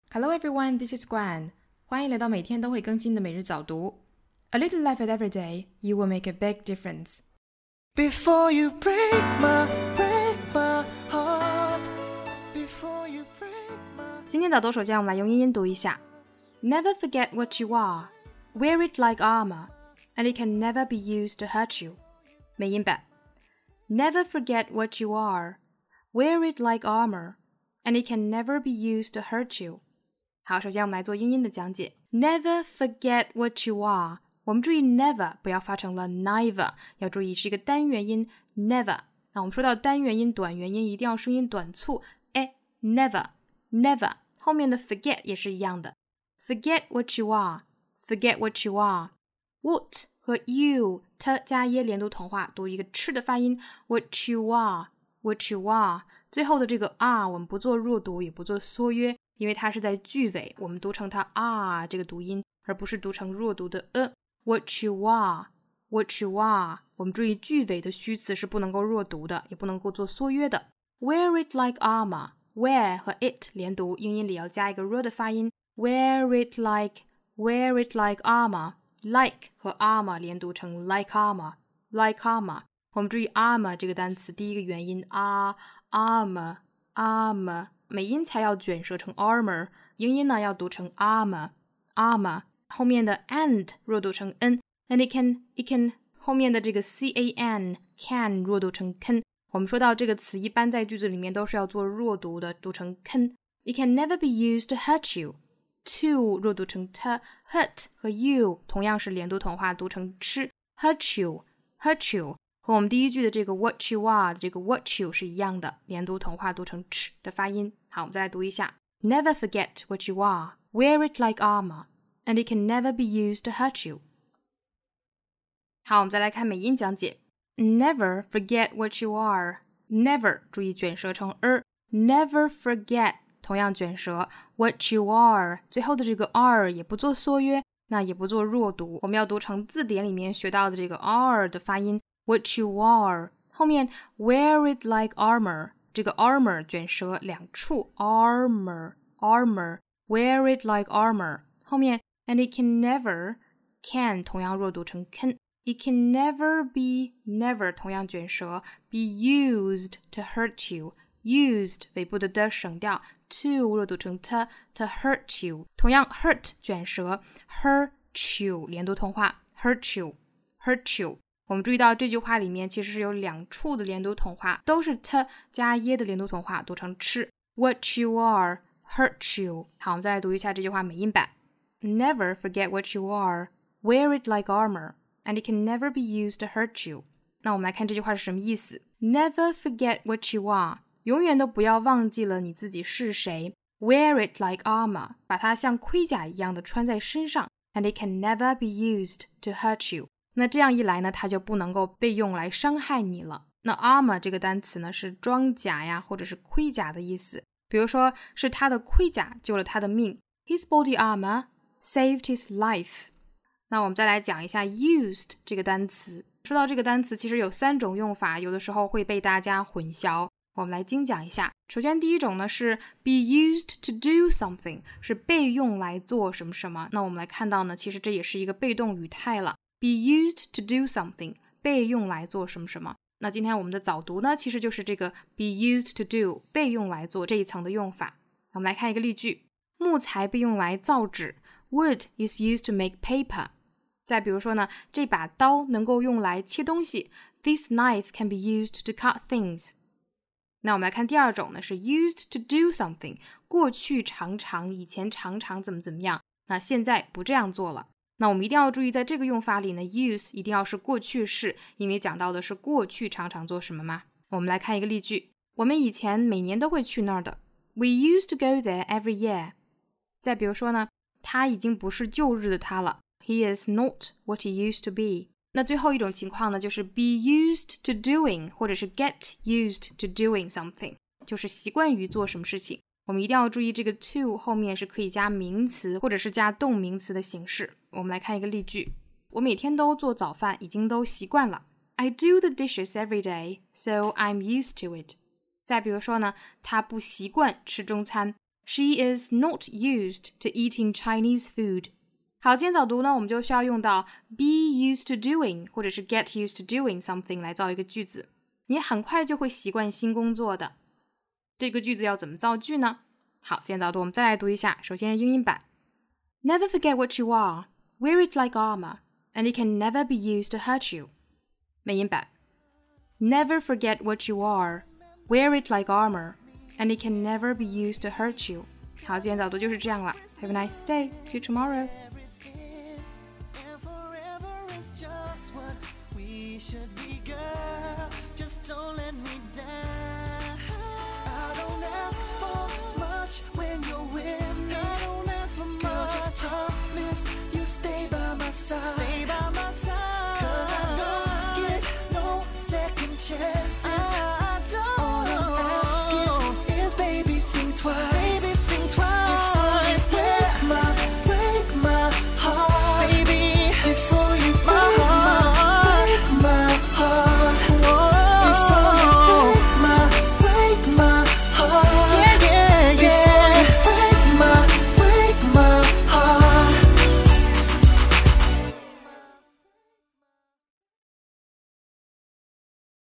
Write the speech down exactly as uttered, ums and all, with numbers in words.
Hello everyone, this is Guan. 欢迎来到每天都会更新的每日早读。A little effort every day, you will make a big difference. Before you break my, break my heart. Before you break my... 今天早读首先我们来用英音读一下。Never forget what you are. Wear it like armor, and it can never be used to hurt you. 美音版。Never forget what you are. Wear it like armor, and it can never be used to hurt you. 好，首先我们来做英音的讲解。Never forget what you are. 我们注意 never 不要发成了 neither， 要注意是一个单元音 never。那我们说到单元音、短元音，一定要声音短促。哎 ，never never 后面的 forget 也是一样的。Forget what you are. Forget what you are. What 和 you t 加耶连读同化，读一个吃的发音。What you are. What you are. 最后的这个 are 我们不做弱读，也不做缩约。因为它是在句尾，我们读成它啊这个读音，而不是读成弱读的呃。What you are, what you are。我们注意句尾的虚词是不能够弱读的，也不能够做缩约的。Wear it like armor. Wear 和 it 连读，英音里要加一个 r 的发音。Wear it like, wear it like armor. Like 和 armor 连读成 like armor, like armor。我们注意 armor 这个单词第一个元音啊 armor, armor。美音才要卷舌成 armor， 英音呢要读成 armor armor， 后面的 and 弱读成 n， and it can it can 后面的这个 can can 弱读成 can。 我们说到这个词一般在句子里面都是要做弱读的，读成 can。 It can never be used to hurt you. To 弱读成 t， hurt 和 you 同样是连读同化，读成吃 hurt you hurt you，和我们第一句的这个 what you are 的这个 what you 是一样的，连读同化读成 ch 的发音。好，我们再来读一下。Never forget what you are. Wear it like armor, and it can never be used to hurt you. 好，我们再来看美音讲解。Never forget what you are. Never 注意卷舌成 er. Never forget 同样卷舌 what you are， 最后的这个 are 也不做缩约，那也不做弱读，我们要读成字典里面学到的这个 are 的发音。What you are 后面 wear it like armor， 这个 armor 卷舌两处 armor armor wear it like armor， 后面 and it can never can 同样弱读成 can， it can never be never 同样卷舌 be used to hurt you， used 尾部的的省掉 to 弱读成 t to hurt you， 同样 hurt 卷舌 hurt you 连读同化 hurt you hurt you。我们注意到这句话里面其实是有两处的连读同化，都是 t 加耶的连读同化，读成吃 What you are, hurt you。 好，我们再来读一下这句话美音版。 Never forget what you are. Wear it like armor, and it can never be used to hurt you。 那我们来看这句话是什么意思。 Never forget what you are， 永远都不要忘记了你自己是谁。 Wear it like armor， 把它像盔甲一样的穿在身上， and it can never be used to hurt you。那这样一来呢，它就不能够被用来伤害你了。那 armor 这个单词呢，是装甲呀，或者是盔甲的意思。比如说，是他的盔甲救了他的命 ，His body armor saved his life。那我们再来讲一下 used 这个单词。说到这个单词，其实有三种用法，有的时候会被大家混淆。我们来精讲一下。首先，第一种呢是 be used to do something， 是被用来做什么什么。那我们来看到呢，其实这也是一个被动语态了。Be used to do something， 被用来做什么什么。那今天我们的早读呢，其实就是这个 be used to do， 被用来做这一层的用法。我们来看一个例句。木材被用来造纸 Wood is used to make paper。 再比如说呢，这把刀能够用来切东西 This knife can be used to cut things。 那我们来看第二种呢，是 used to do something， 过去常常，以前常常怎么怎么样，那现在不这样做了。那我们一定要注意，在这个用法里呢 use 一定要是过去式，因为讲到的是过去常常做什么嘛。我们来看一个例句。我们以前每年都会去那儿的 We used to go there every year。 再比如说呢，他已经不是旧日的他了 He is not what he used to be。 那最后一种情况呢，就是 be used to doing， 或者是 get used to doing something， 就是习惯于做什么事情。我们一定要注意这个 to 后面是可以加名词或者是加动名词的形式。我们来看一个例句。我每天都做早饭，已经都习惯了。I do the dishes every day, so I'm used to it。 再比如说呢，他不习惯吃中餐。 She is not used to eating Chinese food. 好，今天早读呢，我们就需要用到 be used to doing 或者是 get used to doing something 来造一个句子。你很快就会习惯新工作的。这个句子要怎么造句呢？好，今天早读我们再来读一下。首先是英音版。Never forget what you are. Wear it like armor, and it can never be used to hurt you. 美音版。Never forget what you are. Wear it like armor, and it can never be used to hurt you. 好，今天早读就是这样了。Have a nice day. See you tomorrow. Should be girl, just don't let me down. I don't ask for much when you're with me. I don't ask for much. Girl, just promise you stay by my side. Stay by my side. 'Cause I don't get no second chances.